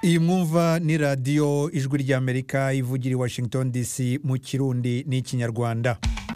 Iyi mwumva ni radiyo ijwi ry'Amerika ivugira i Washington DC mu Kirundi n'Ikinyarwanda.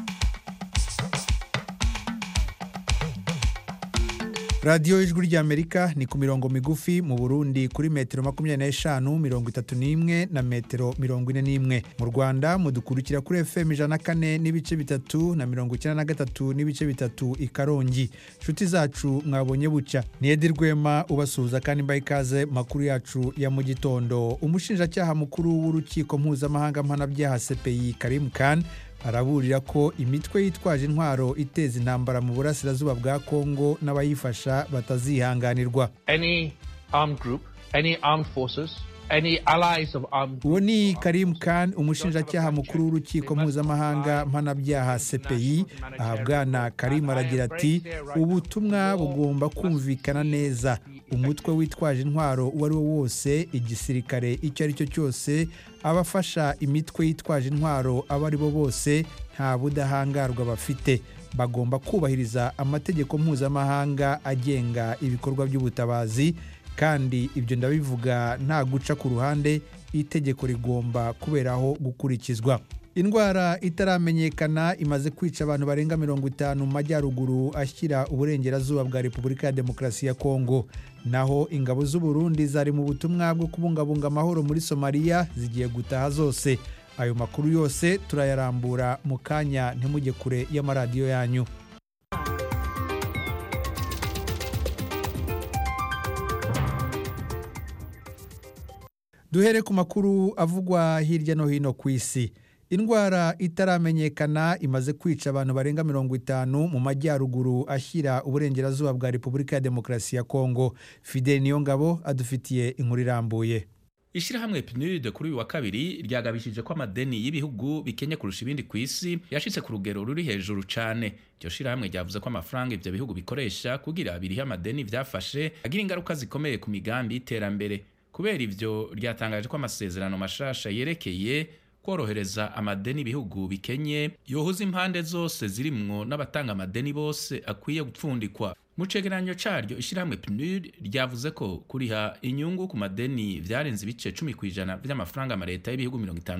Radiyo ijwi ry'Amerika ni ku mirongo migufi mu Burundi kuri metero 25, 31 na metero 41. Mu Rwanda mudukurikira kuri FM 104 n'ibice bitatu na 93 n'ibice bitatu i Karongi. Shuti zacu mwabonye buca. Ni Edi Rwema ubasuhuza kandi mbaye ikaze makuru yacu ya mu gitondo. Umushinjacyaha mukuru w'urukiko mpuzamahanga mpanabyaha CPI Karim Khan araburira ko imitwe yitwaje intwaro iteza intambara mu burasirazuba bwa Kongo n'abayifasha batazihanganirwa. Any armed group, any armed forces, any allies of armed Uwo ni Karim Khan, umushinjacyaha mukuru w'urukiko mpuzamahanga mpanabyaha CPI. Bwana Karim aragira ati ubutumwa bugomba kumvikana neza. Umutwe witwaje intwaro uwari wo wose, igisirikare icyo ari cyo cyose, abafasha imitwe yitwaje intwaro abari bo bose nta budahangarwa bafite. Bagomba kubahiriza amategeko mpuzamahanga agenga ibikorwa by'ubutabazi, kandi ibyo ndabivuga nta guca ku ruhande. Itegeko rigomba kuberaho gukurikizwa. Indwara itaramenyekana imaze kwica abantu barenga 50 mu majyaruguru ashyira uburengerazuba bwa Repubulika ya Demokarasi ya Kongo. Naho ingabo z'u Burundi zari mu butumwa bwo kubungabunga amahoro muri Somalia zigiye gutaha zose. Ayo makuru yose turayarambura mu kanya, ntimujye kure y'amaradiyo yanyu. Duhere ku makuru avugwa hirya no hino ku isi. Indwara itaramenyekana imaze kwica abantu barenga 50 mu majyaruguru ashyira uburengerazuba bwa Repubulika ya Demokarasi ya Kongo. Fidel Niyongabo adufitiye inkuru irambuye. Ishirahamwe PNUD kuri uyu wa kabiri ryagabishije ko amadeni y'ibihugu bikenye kurusha ibindi ku isi yashitse ku rugero ruri hejuru cyane. Iryo shirahamwe ryavuze ko amafaranga ivyo bihugu bikoresha kugira birihe amadeni vyafashe agira ingaruka zikomeye ku migambi y'iterambere. Kubera ivyo ryatangaje ko amasezerano mashasha yerekeye korohereza amadeni ibihugu bikenye yohuza impande zose zirimwo n'abatanga amadeni bose akwiye gupfundikwa. Mu cegeranyo caryo ishirahamwe PNUD ryavuze ko kuriha inyungu ku madeni vyarenze ibice 10% vy'amafaranga amareta y'ibihugu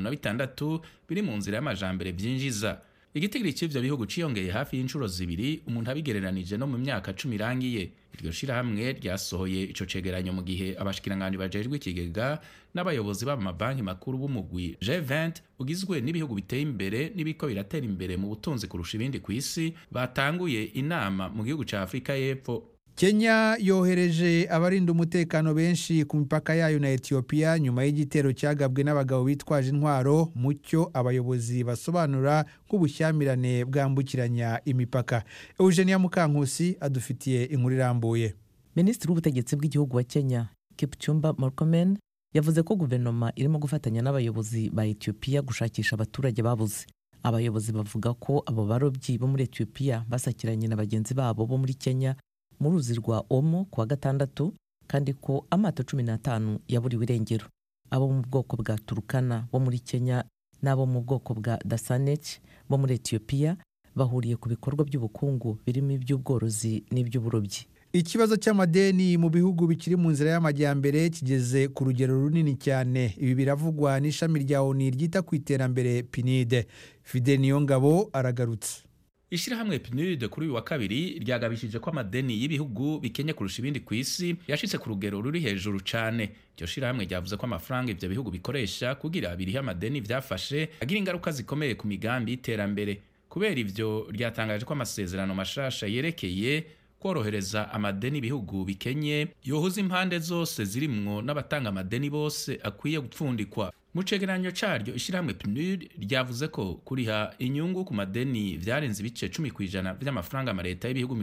56 biri mu nzira y'amajambere vyinjiza. Igitigiri c'ivyo bihugu ciyongeye hafi y'inshuro zibiri umuntu abigereranije no mu myaka 10 irangiye. Iryo shirahamwe ryasohoye ico cegeranyo mu gihe abashikiranganje bajejwe ikigega n'abayobozi b'amabanki makuru b'umugwi G20 ugizwe n'ibihugu biteye imbere n'ibiko biratera imbere mu butunzi kurusha ibindi ku isi batanguye inama mu gihugu ca Afrika y'Epfo. Kenya yohereje abarinda umutekano benshi ku mipaka yayo na Ethiopia nyuma y'igitero cyagabwe n'abagabo bitwaje intwaro, mucyo abayobozi basobanura nk'ubushyamirane bwambukiranya imipaka. Eugenia Mukankusi adufitiye inkuru irambuye. Minisitiri w'ubutegetsi bw'igihugu wa Kenya Kipchumba Murkomen yavuze ko guverinoma irimo gufatanya n'abayobozi ba Ethiopia gushakisha abaturage babuze. Abayobozi bavuga ko abo barobyi bo muri Ethiopia basakiranye na bagenzi babo bo muri Kenya mu ruzi rwa Omo kuwa gatandatu, kandi ko amato 15 yaburiwe irengero. Abo mu bwoko bwa Turkana bo muri Kenya n'abo mu bwoko bwa Dasanech bo muri Ethiopia bahuriye ku bikorwa by'ubukungu birimo iby'ubworozi n'iby'uburobyi. Ikibazo cy'amadeni mu bihugu bikiri mu nzira y'amajyambere kigeze ku rugero runini cyane. Ibi biravugwa n'ishami rya ONU ryita ku iterambere PNUD. Fidel Niyongabo aragarutse. Ishirahamwe PNUD kuri uyu wa kabiri ryagabishije ko amadeni y'ibihugu bikenye kurusha ibindi ku isi yashitse ku rugero ruri hejuru cyane. Iryo shirahamwe ryavuze ko amafaranga ivyo bihugu bikoresha kugira birihe amadeni vyafashe agira ingaruka zikomeye ku migambi y'iterambere. Kubera ivyo ryatangaje ko amasezerano mashasha yerekeye korohereza amadeni ibihugu bikenye yohuza impande zose zirimwo n'abatanga amadeni bose akwiye gupfundikwa. Mu cegeranyo caryo ishirahamwe PNUD ryavuze ko kuriha inyungu ku madeni vyarenze ibice 10% vy'amafaranga amareta y'ibihugu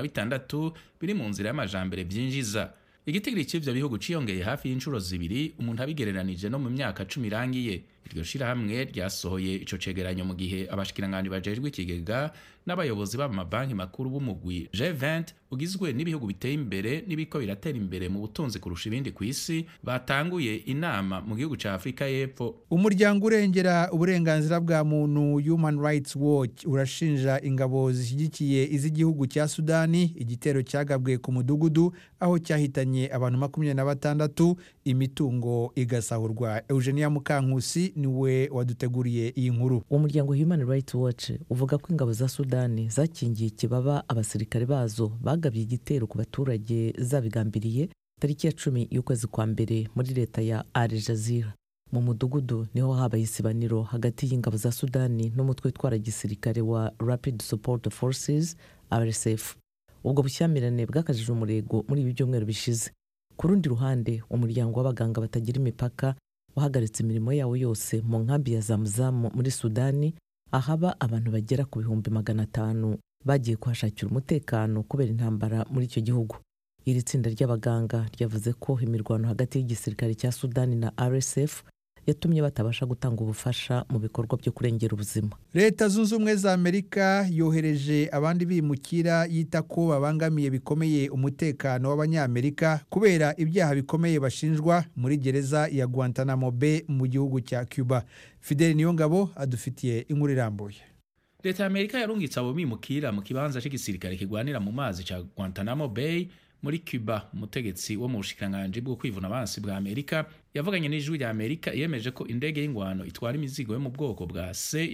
56 biri mu nzira y'amajambere vyinjiza. Igitigiri c'ivyo bihugu ciyongeye hafi y'inshuro zibiri umuntu abigereranije no mu myaka 10 irangiye. iryo shirahamwe ryasohoye ico cegeranyo mu gihe abashikiranganje bajejwe ikigega n'abayobozi b'amabanki makuru b'umugwi G20 ugizwe n'ibihugu biteye imbere n'ibiko biratera imbere mu butunzi kurusha ibindi ku isi batanguye inama mu gihugu ca Afrika y'Epfo. Umuryango urengera uburenganzira bwa muntu Human Rights Watch urashinja ingabo zishyigikiye iz'igihugu cya Sudani igitero cyagabwe ku mudugudu aho cyahitanye abantu 26 imitungo igasahurwa. Eugenia Mukankusi niwe waduteguriye iyi nkuru. Umuryango Human Rights Watch uvuga ko ingabo za Sudani zakingiye ikibaba abasirikare bazo bagabye igitero ku baturage zabigambiriye tariki ya 10 y'ukwezi kwa mbere muri leta ya Al Jazeera. Mu mudugudu niho habaye isibaniro hagati y'ingabo za Sudani n'umutwe twara gisirikare wa Rapid Support Forces RSF. Ubwo bushyamirane bwakajije umurego muri ibi byumweru bishize. Ku rundi ruhande umuryango w'abaganga batagira imipaka wahagaritse imirimo yawo yose mu nkambi ya Zamzam muri Sudani ahaba abantu bagera ku 500 bagiye kuhashakira umutekano kubera intambara muri icyo gihugu. Iri tsinda ry'abaganga ryavuze ko imirwano hagati y'igisirikare cya Sudani na RSF yatumye batabasha gutanga ubufasha mu bikorwa byo kurengera ubuzima. Leta Zunze Ubumwe za Amerika yohereje abandi bimukira yita ko babangamiye bikomeye umutekano w'abanyamerika kubera ibyaha bikomeye bashinjwa muri gereza ya Guantanamo Bay mu gihugu cya Cuba. Fidel Niyongabo adufitiye inkuru irambuye. Leta ya Amerika yarungitse abo bimukira mu kibanza cy'igisirikare kigwanira mu mazi cya Guantanamo Bay muri Cuba. Umutegetsi wo mu bushikiranganje bwo kwivuna abansi bwa Amerika yavuganye n'ijwi rya Amerika yemeje ko indege y'ingwano itwara imizigo yo mu bwoko bwa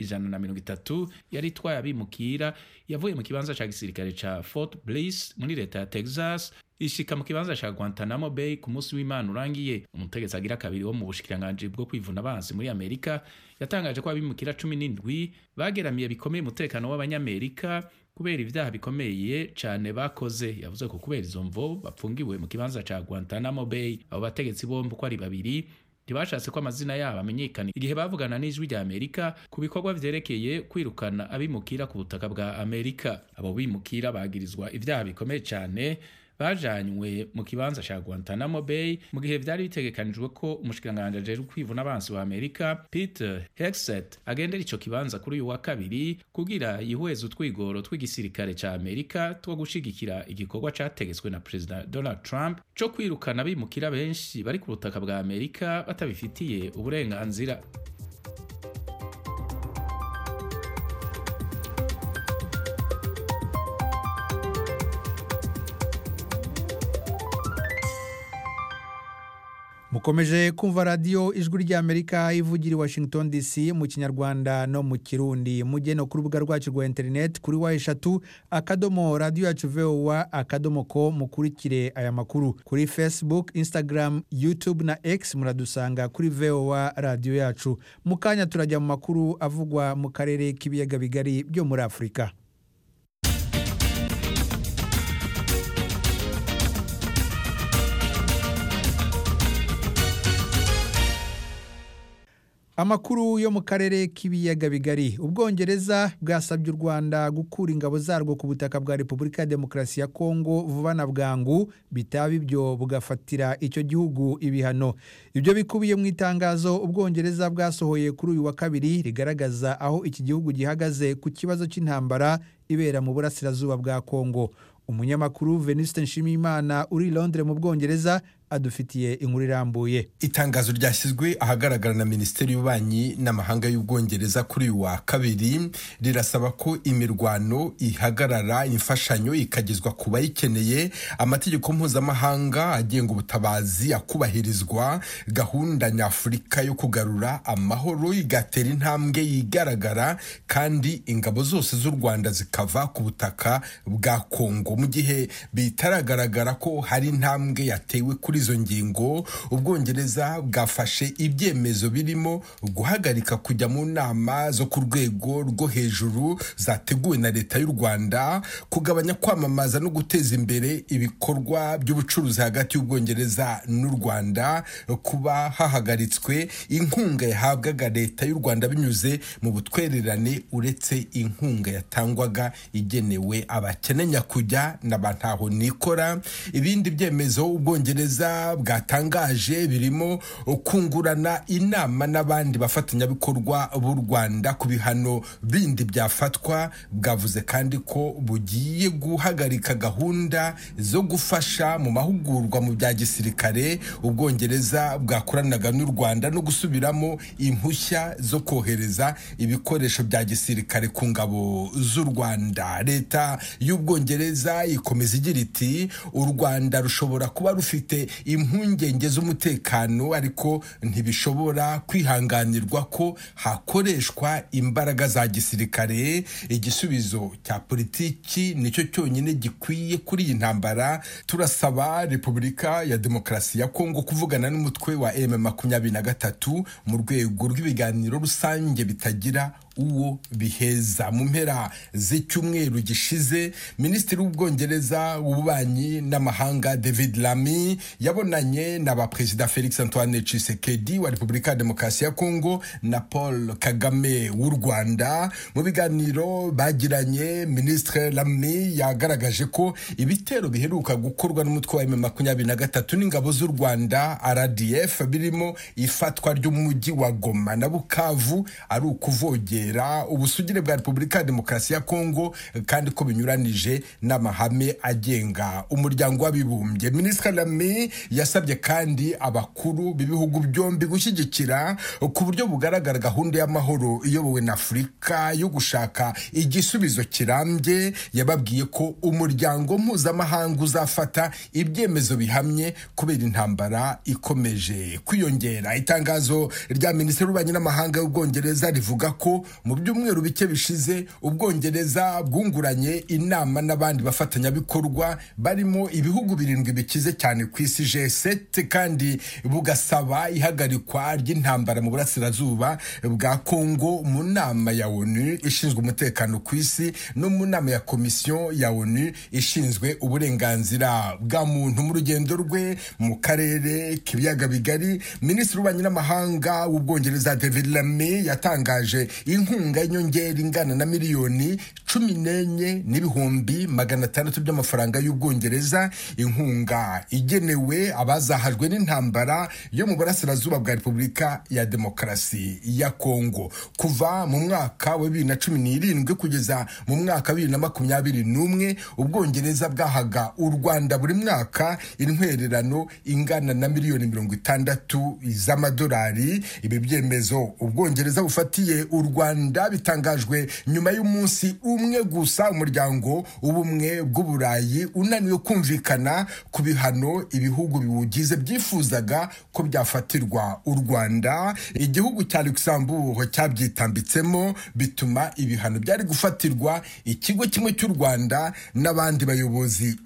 C-130 yari itwaye abimukira yavuye mu kibanza cya gisirikare cya Fort Bliss muri leta ya Texas ishika mu kibanza cya Guantanamo Bay ku munsi w'Imana urangiye. Umutegetsi agira kabiri wo mu bushikiranganje bwo kwivuna abansi muri Amerika yatangaje ko abimukira 17 bageramiye bikomeye umutekano w'abanyamerika kubera ibyaha bikomeye cyane bakoze. Yavuze ko kubera izo mvo bapfungiwe mu kibanza cya Guantanamo Bay. Abo bategetsi bombi ko ari babiri ntibashatse ko amazina yabo amenyekana igihe bavugana n'ijwi rya Amerika ku bikorwa vyerekeye kwirukana abimukira ku butaka bwa Amerika. Abo bimukira bagirizwa ibyaha bikomeye cyane bajanywe mu kibanza cya Guantanamo Bay mu gihe byari bitegekanijwe ko umushikiranganje ajejwe kwivuna abansi wa Amerika Peter Hegseth agendera ico kibanza kuri uyu wa kabiri kugira yihweze utwigoro tw'igisirikare cya Amerika two gushigikira igikorwa categetswe na President Donald Trump cyo kwirukana abimukira benshi bari ku butaka bwa Amerika batabifitiye uburenganzira. Mukomeje kumva radio ijwi rya Amerika ivugira i Washington DC mu Kinyarwanda no mu Kirundi. Mujye no ku rubuga rwacu rwa internet kuri wa3.radio.voa.com mukurikire aya makuru. Kuri Facebook, Instagram, YouTube na X muradusanga kuri VOA radio yacu. Mukanya turajya mu makuru avugwa mu karere k'ibiyaga bigari byo muri Afrika. Amakuru yo mu karere k'ibiyaga bigari. Ubwongereza bwasabye u Rwanda gukura ingabo zarwo ku butaka bwa Repubulika ya Demokarasi ya Kongo vuba na bwangu, bitaba ibyo bugafatira icyo gihugu ibihano. Ibyo bikubiye mu itangazo Ubwongereza bwasohoye kuri uyu wa kabiri rigaragaza aho iki gihugu gihagaze ku kibazo cy'intambara ibera mu burasirazuba bwa Kongo. Umunyamakuru Venuste Nshimiyimana uri Londres mu Bwongereza adufitiye inkuru irambuye. Itangazo ryashyizwe ahagaragara na Minisiteri y'Ububanyi n'Amahanga y'Ubwongereza kuri uyu wa kabiri rirasaba ko imirwano ihagarara, imfashanyo ikagezwa ku bayikeneye, amategeko mpuzamahanga agenga ubutabazi akubahirizwa, gahunda nyafurika yo kugarura amahoro igatera intambwe yigaragara, kandi ingabo zose z'u Rwanda zikava ku butaka bwa Kongo. Mu gihe bitaragaragara ko hari intambwe yatewe kuri izo ngingo, Ubwongereza bwafashe ibyemezo birimo guhagarika kujya mu nama zo ku rwego rwo hejuru zateguwe na leta y'u Rwanda, kugabanya kwamamaza no guteza imbere ibikorwa by'ubucuruzi hagati y'Ubwongereza n'u Rwanda, kuba hahagaritswe inkunga yahabwaga leta y'u Rwanda binyuze mu butwererane uretse inkunga yatangwaga igenewe abakene nyakujya n'abantaho nikora. Ibindi byemezo Ubwongereza Ubwongereza bwatangaje birimo kungurana inama n'abandi bafatanyabikorwa b'u Rwanda ku bihano bindi byafatwa. Bwavuze kandi ko bugiye guhagarika gahunda zo gufasha mu mahugurwa mu bya gisirikare Ubwongereza bwakoranaga n'u Rwanda no gusubiramo impushya zo kohereza ibikoresho bya gisirikare ku ngabo z'u Rwanda. Leta y'Ubwongereza ikomeza igira iti u Rwanda rushobora kuba rufite impungenge z'umutekano ariko ntibishobora kwihanganirwa ko hakoreshwa imbaraga za gisirikare. Igisubizo cya politiki nicyo cyonyine gikwiye kuri iyi ntambara. Turasaba Repubulika ya Demokarasi ya Kongo kuvugana n'umutwe wa M23 mu rwego rw'ibiganiro rusange bitagira uwo biheza. Mu mpera z'icyumweru gishize Minisitiri w'Ubwongereza w'ububanyi n'amahanga David Lammy yabonanye na Perezida Felix Antoine Tshisekedi wa Repubulika ya Demokarasi ya Kongo na Paul Kagame w'u Rwanda. Mu biganiro bagiranye, Minisitiri Lammy yagaragaje ko ibitero biheruka gukorwa n'umutwe wa M23 n'ingabo z'u Rwanda RDF birimo ifatwa ry'umujyi wa Goma na Bukavu ari ukuvogera ubusugire bwa Repubulika ya Demokarasi ya Kongo kandi ko binyuranije n'amahame agenga umuryango w'abibumbye. Minisitiri Lammy yasabye kandi abakuru b'ibihugu byombi gushyigikira ku buryo bugaragara gahunda y'amahoro iyobowe na Afurika yo gushaka igisubizo kirambye. Yababwiye ko umuryango mpuzamahanga uzafata ibyemezo bihamye kubera intambara ikomeje kwiyongera. Itangazo rya Minisitiri w'Ububanyi n'Amahanga y'Ubwongereza rivuga ko mu byumweru bike bishize Ubwongereza bwunguranye inama n'abandi bafatanyabikorwa barimo ibihugu 7 bikize cyane ku isi G7 kandi bugasaba ihagarikwa ry'intambara mu burasirazuba bwa Kongo mu nama ya ONU ishinzwe umutekano ku isi no mu nama ya komisiyo ya ONU ishinzwe uburenganzira bwa muntu. Mu rugendo rwe mu karere k'ibiyaga bigari, Minisitiri w'Ububanyi n'Amahanga w'Ubwongereza David Lammy yatangaje inkunga y'inyongera ingana na miliyoni 14,600 by'amafaranga y'Ubwongereza. Inkunga igenewe abazahajwe n'intambara yo mu burasirazuba bwa Repubulika ya Demokarasi ya Kongo. Kuva mu mwaka wa 2017 kugeza mu mwaka wa 2021 Ubwongereza bwahaga u Rwanda buri mwaka intwererano ingana na miliyoni 60 z'amadolari. Ibi byemezo Ubwongereza bufatiye u Rwanda bitangajwe nyuma y'umunsi umwe gusa umuryango ubumwe bw'Uburayi unaniwe kumvikana ku bihano ibihugu biwugize byifuzaga ko byafatirwa u Rwanda. Igihugu cya Luxembourg cyabyitambitsemo bituma ibihano byari gufatirwa ikigo kimwe cy'u Rwanda n'abandi bayobozi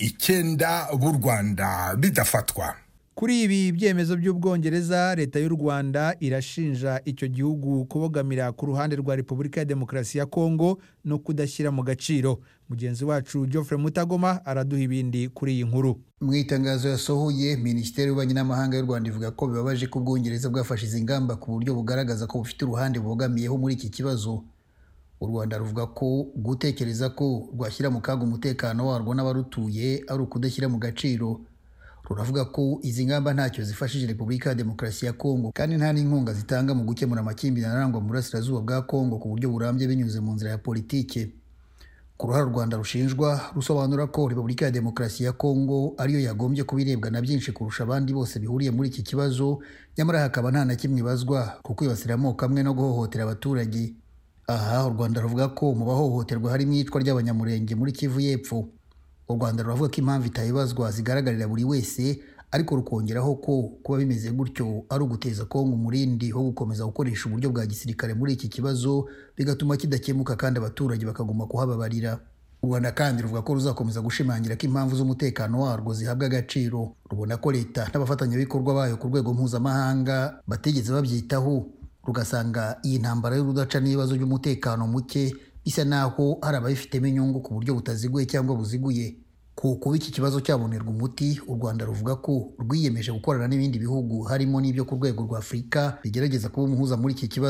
9 b'u Rwanda bidafatwa. Kuri ibi byemezo by'Ubwongereza, leta y'u Rwanda irashinja icyo gihugu kubogamira ku ruhande rwa Repubulika ya Demokarasi ya Kongo no kudashyira mu gaciro. Mugenzi wacu Geoffrey Mutagoma araduha ibindi kuri iyi nkuru. Mu itangazo yasohoye, Minisiteri y'Ububanyi n'Amahanga y'u Rwanda ivuga ko bibabaje ko Ubwongereza bwafashe izi ngamba ku buryo bugaragaza ko bufite uruhande bubogamiyeho muri iki kibazo. U Rwanda ruvuga ko gutekereza ko rwashyira mu kaga umutekano warwo n'abarutuye ari ukudashyira mu gaciro. Ruravuga ko izi ngamba ntacyo zifashije Repubulika ya Demokarasi ya Kongo kandi nta n'inkunga zitanga mu gukemura amakimbirane arangwa mu burasirazuba bwa Kongo ku buryo burambye binyuze mu nzira ya politike. Ku ruhare u Rwanda rushinjwa rusobanura ko Repubulika ya Demokarasi ya Kongo ariyo yagombye kubirebwa na byinshi kurusha abandi bose bihuriye muri iki kibazo, nyamara hakaba nta na kimwe ibazwa kuko ibasira amoko amwe no guhohotera abaturage. Aha u Rwanda ruvuga ko mu bahohoterwa harimo iyicwa ry'Abanyamurenge muri Kivu y'Epfo. U Rwanda ruravuga ko impamvu itayibazwa zigaragarira buri wese, ariko rukongeraho ko kuba bimeze gutyo ari uguteza Kongo umurindi wo gukomeza gukoresha uburyo bwa gisirikare muri iki kibazo, bigatuma kidakemuka kandi abaturage bakaguma kuhababarira. U Rwanda kandi ruvuga ko ruzakomeza gushimangira ko impamvu z'umutekano warwo zihabwa agaciro. Rubona ko leta n'abafatanyabikorwa bayo ku rwego mpuzamahanga batigeze babyitaho, rugasanga iyi ntambara y'urudaca n'ibibazo by'umutekano muke bisa naho hari ababifitemo inyungu ku buryo butaziguye cyangwa buziguye. Kuba iki kibazo cyabonerwa umuti, u Rwanda ruvuga ko rwiyemeje gukorana n'ibindi bihugu harimo n'ibyo ku rwego rwa Afurika bigerageza kuba umuhuza muri iki kibazo,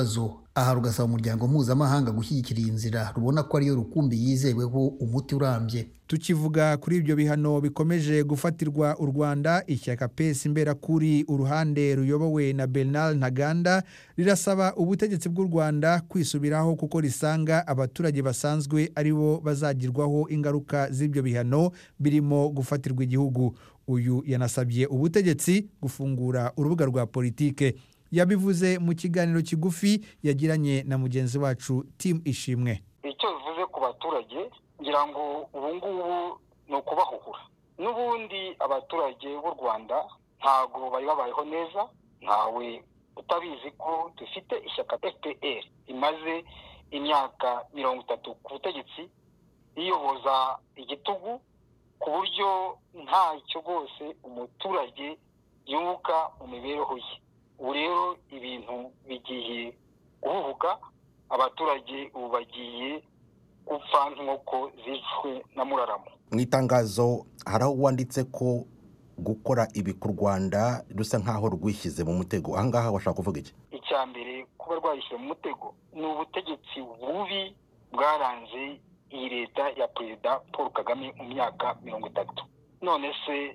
aha rugasaba umuryango mpuzamahanga gushyigikira iyi nzira rubona ko ariyo rukumbi yizeweho umuti urambye. Tukivuga kuri ibyo bihano bikomeje gufatirwa u Rwanda, ishyaka PS Imberakuri uruhande ruyobowe na Bernard Ntaganda rirasaba ubutegetsi bw'u Rwanda kwisubiraho kuko risanga abaturage basanzwe aribo bazagirwaho ingaruka z'ibyo bihano birimo gufatirwa igihugu. Uyu yanasabye ubutegetsi gufungura urubuga rwa politike. Yabivuze mu kiganiro kigufi yagiranye na mugenzi wacu Tim Ishimwe. Icyo bivuze ku baturage ngira ngo ubu ngubu ni ukubahuhura. N'ubundi abaturage b'u Rwanda ntago bari babayeho neza, ntawe utabizi ko dufite ishyaka FPR imaze imyaka 30 ku butegetsi iyoboza igitugu ku buryo ntacyo rwose umuturage yunguka mu mibereho ye. Ubu rero ibintu bigiye guhuhuka, abaturage ubu bagiye gupfa nk'uko zishwe na muraramo. Mu itangazo hari aho wanditse ko gukora ibi ku Rwanda rusa nk'aho rwishyize mu mutego. Aha ngaha washaka kuvuga iki? Icya mbere kuba rwayishyize mu mutego ni ubutegetsi bubi bwaranze iyi leta ya Perezida Paul Kagame mu myaka 30. None se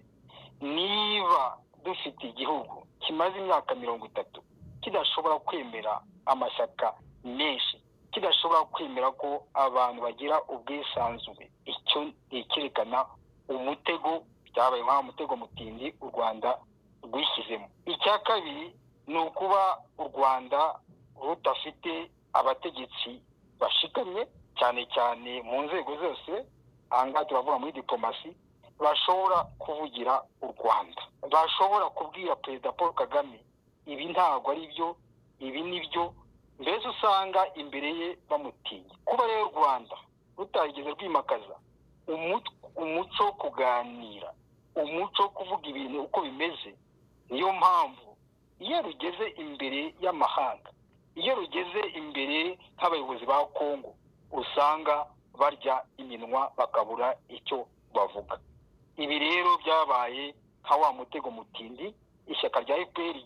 niba dufite igihugu kimaze imyaka 30 kidashobora kwemera amashyaka menshi, kidashobora kwemera ko abantu bagira ubwisanzure, icyo cyerekana umutego byabaye nka umutego mutindi u Rwanda rwishyizemo. Icya kabiri ni ukuba u Rwanda rudafite abategetsi bashikamye cyane cyane mu nzego zose, ahangaha turavuga muri diplomasi, bashobora kuvugira u Rwanda, bashobora kubwira Perezida Paul Kagame ibi ntabwo ari byo, ibi ni byo, mbese usanga imbere ye bamutinya. Kuba rero u Rwanda rutarigeze rwimakaza umuco wo kuganira, umuco wo kuvuga ibintu uko bimeze, niyo mpamvu iyo rugeze imbere y'amahanga, iyo rugeze imbere nk'abayobozi ba Kongo, usanga barya iminwa bakabura icyo bavuga. Ibi rero byabaye nka wa mutego mutindi ishyaka rya FPR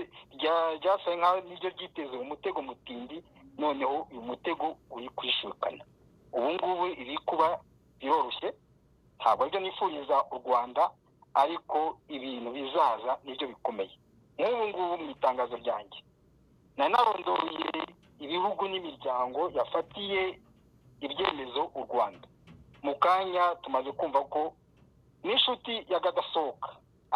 ryasaye nka niryo ryiteze umutego mutindi, noneho uyu mutego uri kwishukana. Ubu ngubu ibi kuba biroroshye, ntabwo aribyo nifuriza u Rwanda, ariko ibintu bizaza nibyo bikomeye. Nk'ubu ngubu mu itangazo ryanjye nanarondoye ibihugu n'imiryango yafatiye ibyemezo u Rwanda. Mu kanya tumaze kumva ko n'inshuti ya Gadasohoka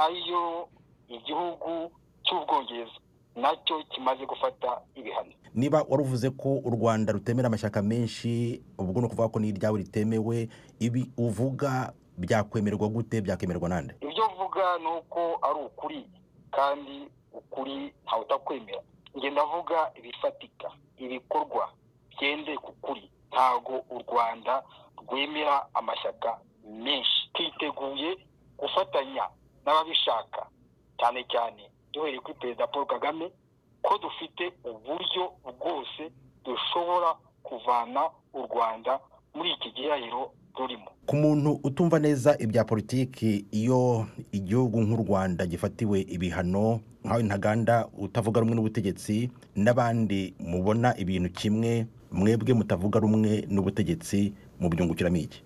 ariyo igihugu cy'Ubwongereza nacyo kimaze gufata ibihano. Niba waruvuze ko u Rwanda rutemera amashyaka menshi, ubwo no kuvuga ko n'iryawe ritemewe, ibi uvuga byakwemerwa gute, byakemerwa nande? Ibyo uvuga nuko ari ukuri, kandi ukuri ntawe utakwemera. Nge ndavuga ibifatika, ibikorwa byende ku kuri. Ntago u Rwanda rwemera amashyaka menshi. Twiteguye gufatanya n'ababishaka, cyane cyane duhereye kuri Perezida Paul Kagame, ko dufite uburyo bwose dushobora kuvana u Rwanda muri iki gihahiro rurimo. Ku muntu utumva neza ibya politiki, iyo igihugu nk'u Rwanda gifatiwe ibihano, nkawe Ntaganda utavuga rumwe n'ubutegetsi, n'abandi mubona ibintu kimwe, mwebwe mutavuga rumwe n'ubutegetsi, mu byungukiramo iki?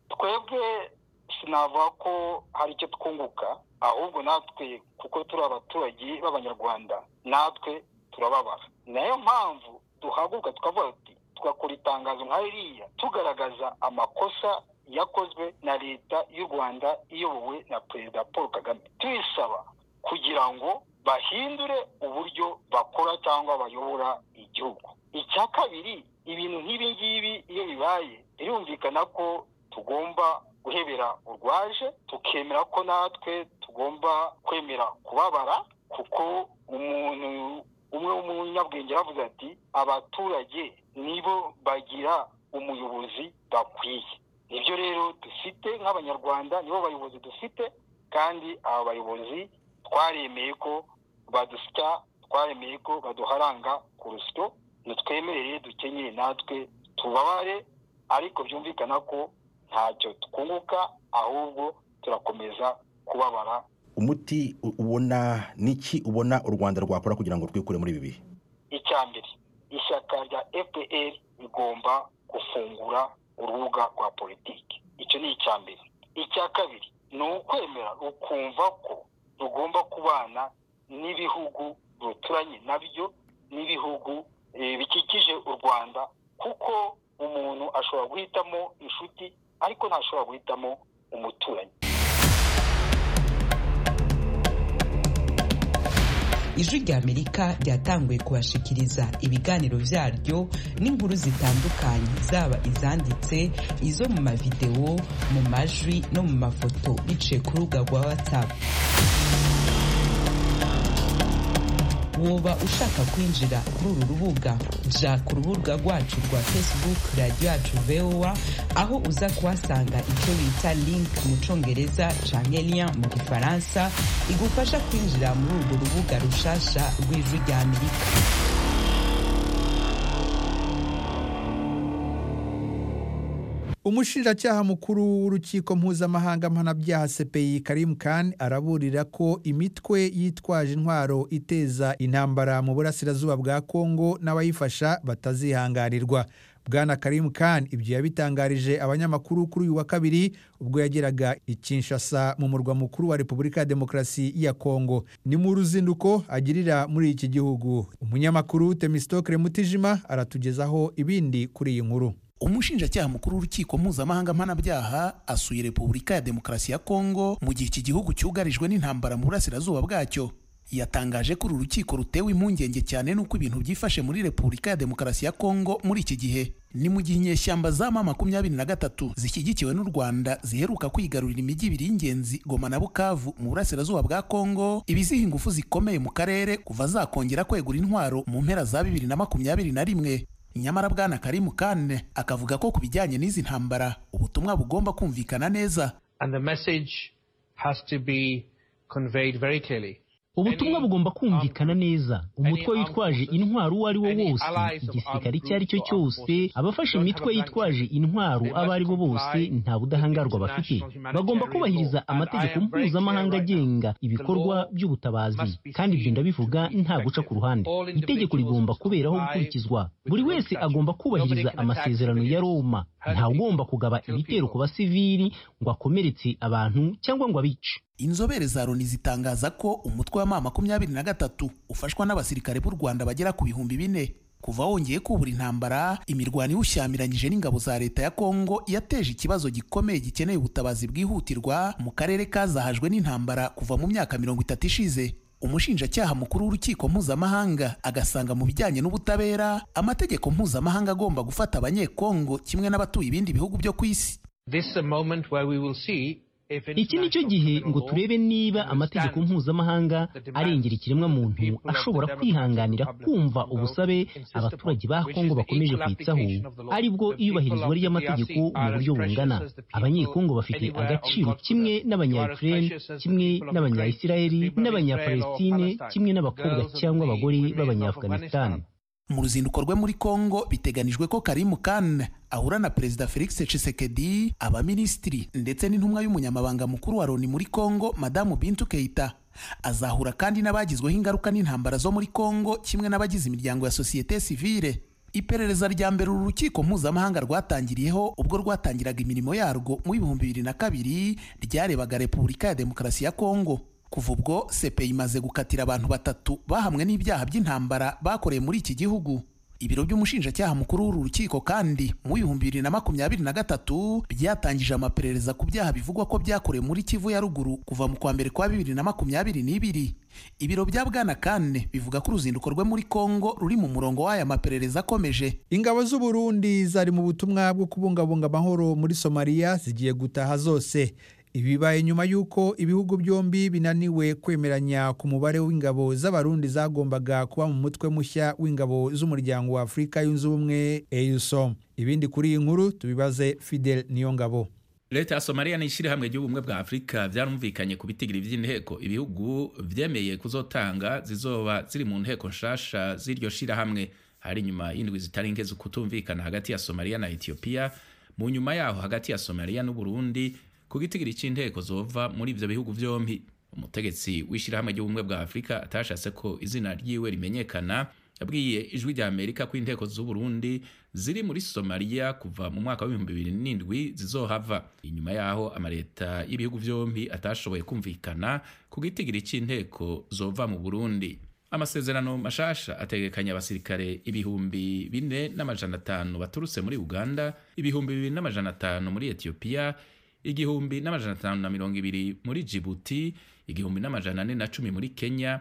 Twebwe sinavuga ko hari icyo twunguka, ahubwo natwe kuko turi abaturage b'Abanyarwanda, natwe turababara. Nayo mpamvu duhaguruka tukavuga ati tugakora itangazo nka ririya tugaragaza amakosa yakozwe na leta y'u Rwanda iyobowe na Perezida Paul Kagame, tuyisaba kugira ngo bahindure uburyo bakora cyangwa bayobora igihugu. Icya kabiri, ibintu nk'ibi ngibi iyo bibaye, birumvikana ko tugomba guhebera urwaje, tukemera ko natwe tugomba kwemera kubabara, kuko umuntu umwe w'umunyabwenge yavuze ati abaturage nibo bagira umuyobozi bakwiye. Nibyo rero dufite nk'Abanyarwanda, nibo bayobozi dufite, kandi aba bayobozi twaremeye ko badusya, twaremeye ko baduharanga ku rusyo, nitwemerere dukenyeye natwe tubabare, ariko byumvikana ko ntacyo twunguka, ahubwo turakomeza kubabara. Umuti ubona niki, ubona u Rwanda rwakora kugira ngo rwikure muri ibi bihe? Icya mbere ishyaka rya FPR rigomba gufungura urubuga rwa politiki. Icyo ni icya mbere. Icya kabiri ni ukwemera ukumva ko rugomba kubana n'ibihugu ruturanye nabyo n'ibihugu bikikije u Rwanda, kuko umuntu ashobora guhitamo inshuti ariko ntashobora guhitamo umuturanyi. Ijwi ry'Amerika ryatanguye kubashikiriza ibiganiro vyaryo n'inkuru zitandukanye, zaba izanditse, izo mu mavideo, mu majwi no mu mafoto biciye ku rubuga rwa WhatsApp. Woba ushaka kwinjira kuri uru rubuga, ja ku rubuga rwacu rwa Facebook Radio Yacu VOA, aho uza kuhasanga icyo bita link mu Congereza canke lien mu Gifaransa igufasha kwinjira muri urwo rubuga rushasha rw'Ijwi ry'Amerika. Umushinjacyaha mukuru w'urukiko mpuzamahanga mpanabyaha CPI Karim Khan araburira ko imitwe yitwaje intwaro iteza intambara mu burasirazuba bwa Kongo n'abayifasha batazihanganirwa. Bwana Karim Khan ibyo yabitangarije abanyamakuru kuri uyu wa kabiri ubwo yageraga i Kinshasa mu murwa mukuru wa Repubulika ya Demokarasi ya Kongo. Ni mu ruzinduko agirira muri iki gihugu. Umunyamakuru Temistokle Mutijima aratugezaho ibindi kuri iyi nkuru. Umushinjacyaha mukuru w'urukiko mpuzamahanga mpanabyaha asuye Repubulika ya Demokarasi ya Kongo mu gihe iki gihugu cyugarijwe n'intambara mu burasirazuba bwacyo. Yatangaje ko uru rukiko rutewe impungenge cyane n'uko ibintu byifashe muri Repubulika ya Demokarasi ya Kongo muri iki gihe. Ni mu gihe inyeshyamba za M23 zishyigikiwe n'u Rwanda ziheruka kwigarurira imijyi ibiri y'ingenzi Goma na Bukavu mu burasirazuba bwa Kongo, ibiziha ingufu zikomeye mu karere kuva zakongera kwegura intwaro mu mpera za 2021. Nyamara Bwana Karim Khan akavuga ko kubijyanye n'izi ntambara ubutumwa bugomba kumvikana neza. And the message has to be conveyed very clearly. Ubutumwa bugomba kumvikana neza. Umutwe witwaje intwaro uwo ari wo wose, igisirikare icyo ari cyo cyose, abafashe imitwe yitwaje intwaro abo ari bo bose nta budahangarwa bafite. Bagomba kubahiriza amategeko mpuzamahanga agenga ibikorwa by'ubutabazi, kandi ibyo ndabivuga nta guca ku ruhande. Itegeko rigomba kuberaho gukurikizwa. Buri wese agomba kubahiriza amasezerano ya Roma. Nta ugomba kugaba ibitero ku basivili ngo akomeretse abantu cyangwa ngo abice. Inzobere za Loni zitangaza ko umutwe wa M23 ufashwa n'abasirikare b'u Rwanda bagera ku 4,000 kuva wongeye kubura intambara. Imirwano iwushyamiranyije n'ingabo za leta ya Kongo yateje ikibazo gikomeye gikeneye ubutabazi bwihutirwa mu karere kazahajwe n'intambara kuva mu myaka 30 ishize. Umushinjacyaha mukuru w'urukiko mpuzamahanga agasanga mu bijyanye n'ubutabera amategeko mpuzamahanga agomba gufata abanyekongo kimwe n'abatuye ibindi bihugu byo ku isi. Iki nicyo gihe ngo turebe niba amategeko mpuzamahanga arengera ikiremwa muntu ashobora kwihanganira kumva ubusabe abaturage ba Kongo bakomeje kwitsaho, aribwo iyubahirizwa ry'amategeko mu buryo bungana. Abanyekongo bafite agaciro kimwe n'abanya-Ukraine, kimwe n'abanya-Israeli, n'abanya-Palestine, kimwe n'abakobwa cyangwa abagore b'abanya-Afghanistan. Mu ruzinduko rwe muri Kongo biteganijwe ko Karim Khan ahura na Perezida Felix Tshisekedi, abaminisitiri ndetse n'intumwa y'umunyamabanga mukuru wa Loni muri Kongo Madamu Bintou Keita. Azahura kandi n'abagizweho ingaruka n'intambara zo muri Kongo kimwe n'abagize imiryango ya societe civile. Iperereza rya mbere uru rukiko mpuzamahanga rwatangiriyeho ubwo rwatangiraga imirimo yarwo mu 2002 ryarebaga Repubulika ya Demokarasi ya Kongo. Kuva ubwo CPI imaze gukatira abantu 3 bahamwe n'ibyaha by'intambara bakoreye muri iki gihugu. Ibiro by'umushinjacyaha mukuru w'uru rukiko kandi mu 2023 byatangije amaperereza ku byaha bivugwa ko byakorewe muri Kivu ya ruguru kuva mu kwa mbere kwa 2022. Ibiro bya Bwana Kane bivuga ko uruzinduko rwe muri Kongo ruri mu murongo w'aya maperereza akomeje. Ingabo z'u Burundi zari mu butumwa bwo kubungabunga amahoro muri Somalia zigiye gutaha zose. Ibibaye nyuma yuko ibihugu byombi binaniwe kwemeranya ku mubare w'ingabo z'abarundi zagombaga kuba mu mutwe mushya w'ingabo z'umuryango wa Afrika yunze ubumwe EUSOM. Ibindi kuri iyi nkuru tubibaze Fidel Niyongabo. Leta ya Somalia n'ishirahamwe ry'ubumwe bwa Afrika byarumvikanye ku bitigiri by'inteko ibihugu vyemeye kuzotanga zizoba ziri mu nteko nshasha z'iryo shirahamwe. Hari nyuma y'indwi zitaringe zo kutumvikana hagati ya Somalia na Ethiopia, mu nyuma yaho hagati ya Somalia n'u Burundi ku gitigiri c'inteko zova muri ivyo bihugu vyombi. Umutegetsi w'ishirahamwe ry'ubumwe bwa Afrika atashatse ko izina ryiwe rimenyekana yabwiye ijwi rya Amerika ko inteko z'u Burundi ziri muri Somalia kuva mu mwaka wa 2007 zizohava. Inyuma yaho amaleta y'ibihugu vyombi atashoboye kumvikana ku gitigiri c'inteko zova mu Burundi. Amasezerano mashasha ategekanya abasirikare 4,500 baturutse muri Uganda, 2,500 muri Ethiopia, 1,520 muri Djibouti, 1,410 muri Kenya,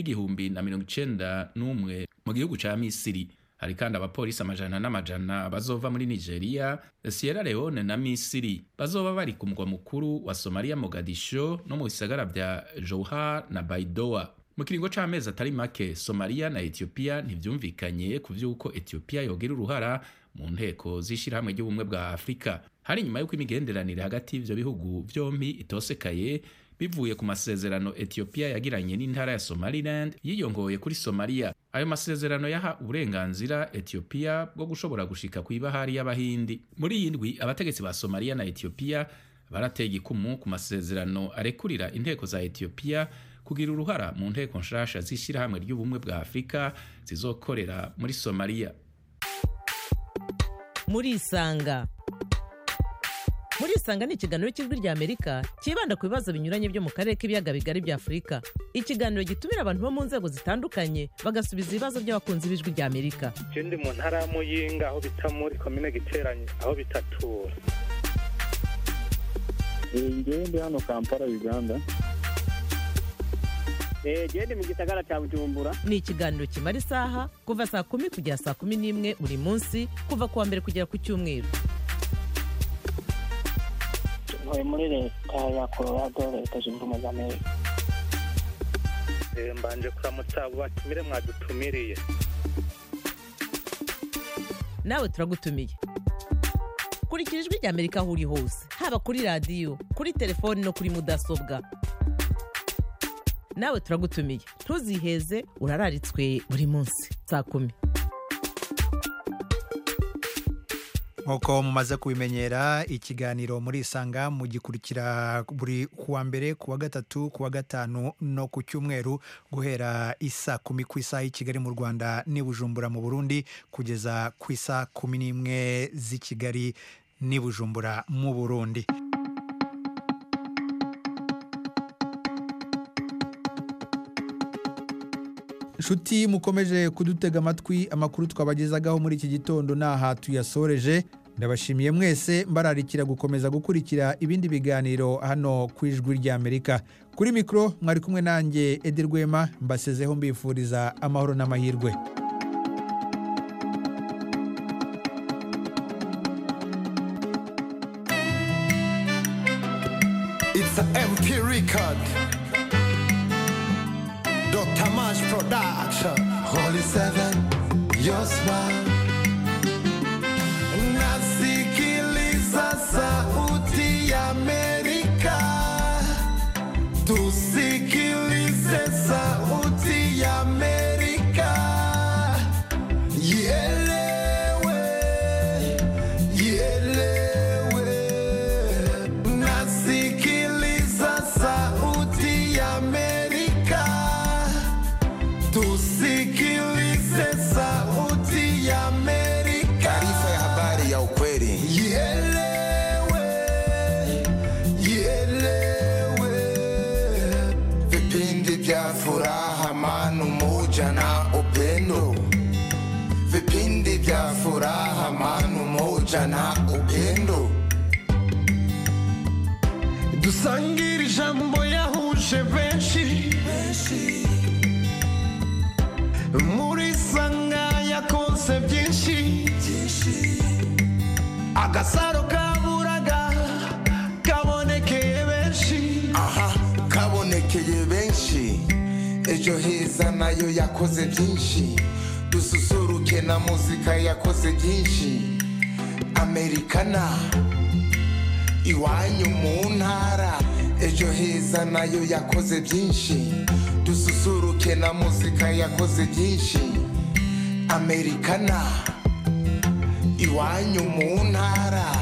n'1,091 mu gihugu ca Misiri. Hari kandi abapolisi 100 bazova muri Nigeria, Sierra Leone na Misiri. Bazoba bari ku mugwa mukuru wa Somalia Mogadisho no mu bisagara vya Jowhar na Baidoa. Mu kiringo c'amezi atari make, Somalia na Ethiopia ntivyumvikanye ku vy'uko Ethiopia yogira uruhara mu nteko z'ishirahamwe ry'ubumwe bwa Afrika. Hari nyuma y'uko imigenderanire hagati y'ivyo bihugu vyombi itosekaye bivuye ku masezerano Ethiopia yagiranye n'intara ya Somaliland yiyongoye kuri Somalia. Ayo masezerano yaha uburenganzira Ethiopia bwo gushobora gushika ku ibahari y'Abahindi. Muri yindwi abategetsi ba Somalia na Ethiopia barateye igikumu ku masezerano arekurira inteko za Ethiopia kugira uruhara mu nteko nshasha z'ishirahamwe ry'ubumwe bwa Afrika zizokorera muri Somalia. Muri Isanga ni ikiganiro cy'ijwi rya Amerika kibanda ku bibazo binyuranye byo mu karere k'ibiyaga bigari bya Afurika. Ikiganiro gitumira abantu bo mu nzego zitandukanye bagasubiza ibibazo by'abakunzi b'ijwi rya Amerika. Ndi mu ntara ya Muyinga aho bita muri komine Giteranye aho bitatura. Ndi hano Kampala Uganda. Ndi mu gisagara cya Bujumbura. Ni ikiganiro kimara isaha kuva saa 10 kugera saa 11 buri munsi kuva kuwa mbere kugera ku cyumweru. Muri leta ya Colorado, Leta Zunze Ubumwe za Amerika. Mbanje kuramutsa abo batumire mwadutumiriye. Nawe turagutumiye. Kurikira ijwi rya Amerika aho uri hose, haba kuri radio, kuri telefoni no kuri mudasobwa. Nawe turagutumiye. Ntuziheze, urararitswe buri munsi saa 10. Nk'uko mumaze kubimenyera, ikiganiro muri Isanga mugikurikira buri kuwa mbere, kuwa gatatu, kuwa gatanu no ku cyumweru guhera isa 10 ku isaha y'i Kigali mu Rwanda ni Bujumbura mu Burundi kugeza ku isa 11 z'i Kigali ni Bujumbura mu Burundi. Nshuti mukomeje kudutega amatwi, amakuru twabagezagaho muri iki gitondo naha tuyasoreje. Ndabashimiye mwese, mbararikira gukomeza gukurikira ibindi biganiro hano ku ijwi rya Amerika. Kuri mikro mwari kumwe nanjye Edi Rwema, mbasezeho mbifuriza amahoro n'amahirwe. It's an MP record. Dr. Mash Production. Holy Seven, your smile. Nasikiliza sauti ya Amerika. Tusikilize sauti ya Amerika. Ielewe, ielewe. Nasikiliza sauti ya Amerika. Tusikilize sauti ya Amerika. Taarifa ya habari ya ukweli. Ielewe, ielewe. Vipindi vya furaha, amani, umoja na upendo. Vipindi vya furaha, amani, umoja na upendo. Dusangire ijambo yahuje benshi. Muri Sanga yakonse byinshi. Agasaro kaburaga kabonekeye benshi. Aha, kabonekeye benshi. Ejo heza nayo yakoze byinshi. Dususuruke na muzika yakoze byinshi. Americana iwanyu mu ntara. Ejo heza nayo yakoze byinshi. Dususuruke na muzika yakoze byinshi. Americana iwanyu mu ntara.